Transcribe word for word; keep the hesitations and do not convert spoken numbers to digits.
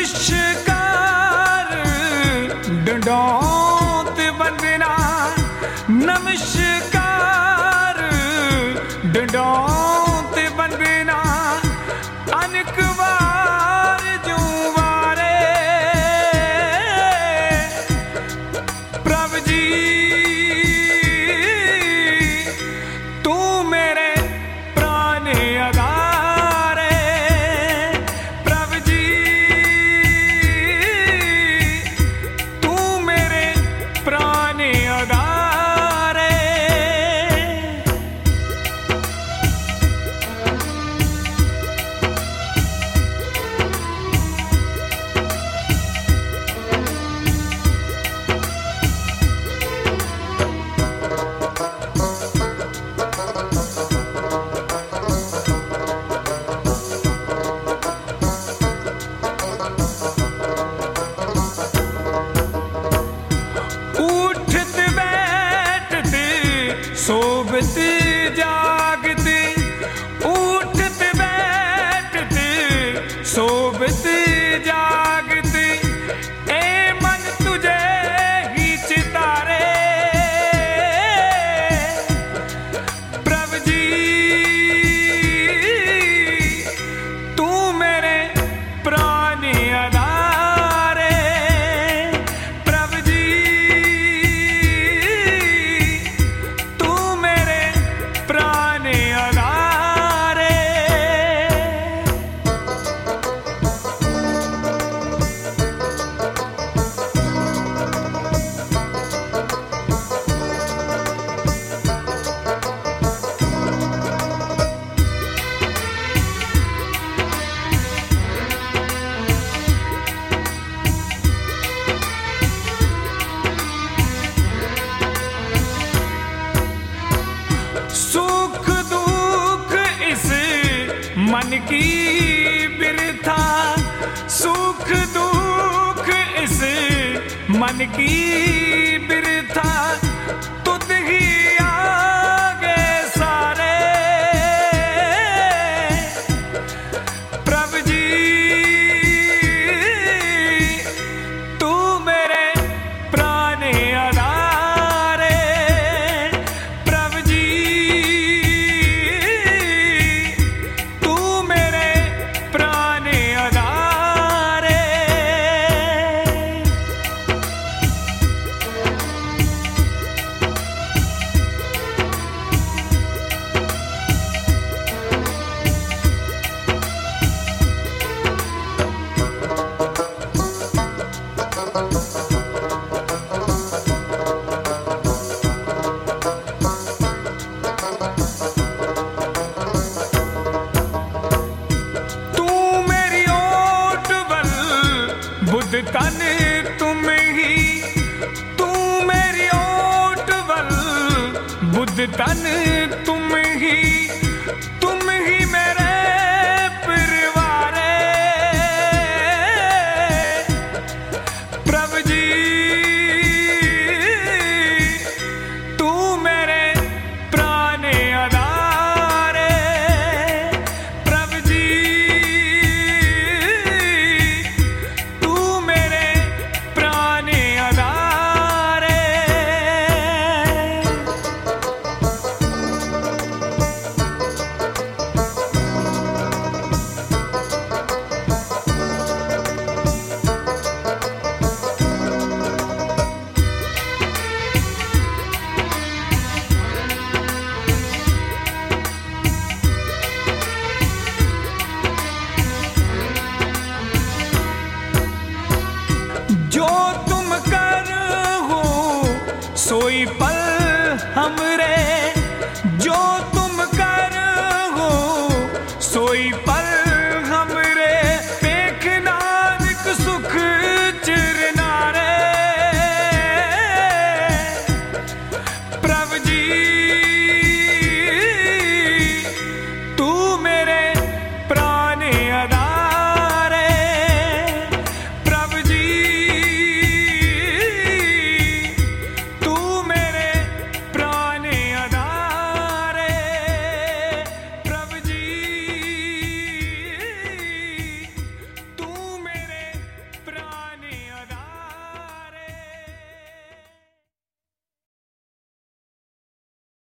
नमस्कार डंडौत वंदना, नमस्कार डंडौत वंदना, अनेक बार जुवारे प्रभु जी तू मेरे प्राण आधारे, प्रभु जी तू मेरे प्राण आधारे। उठत बैठत सोबत जागत, उठत बैठत सोबत जागत, ए मन तुझे ही चितारे प्रभु जी तू मेरे प्राण आधारे, प्रभु जी तू मेरे प्राण आधारे। सुख दुख इस मन की बिरथा, सुख दुख इस मन की बिरथा, तुझ ही आगे सारे प्रभु जी तू मेरे प्राण आधारे, प्रभु जी तू मेरे प्राण आधारे। तू मेरी ओट बल बुद्ध तन तुम ही, तू मेरी ओट बल बुद्ध तन तुम ही, तुम ही मेरे परिवारे प्रभु जी तू मेरे प्राण आधारे, प्रभु जी तू मेरे प्राण आधारे। जो तुम कर हो सोई पल हमरे, जो तुम कर हो सोई पल हमरे, पेख नानक सुख चिरनारे प्रभु जी तू